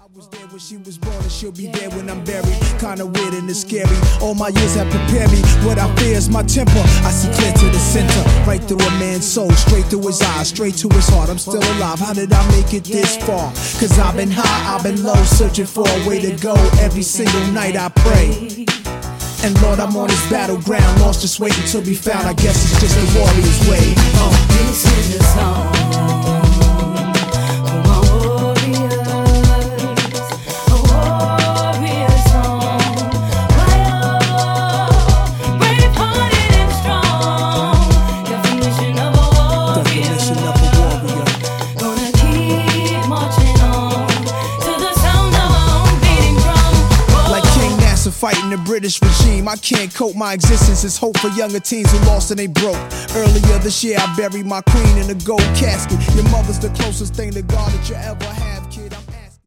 was there when she was born and she'll be there when I'm buried. Kinda weird and it's scary. All my years have prepared me. What I fear is my temper. I see clear to the center, right through a man's soul, straight through his eyes, straight to his heart. I'm still alive. How did I make it this far? Cause I've been high, I've been low, searching for a way to go. Every single night I pray. And Lord, I'm on this battleground, lost, just waiting to be found. I guess it's just the warrior's way. This is a song for my warriors, a warrior song. Brave-hearted and strong, definition of a warrior. Gonna keep marching on to the sound of our own beating drum. Like King Nasser fighting the British regime, I can't cope. My existence is hope for younger teens who lost and they broke. Earlier this year I buried my queen in a gold casket. Your mother's the closest thing to God that you ever have.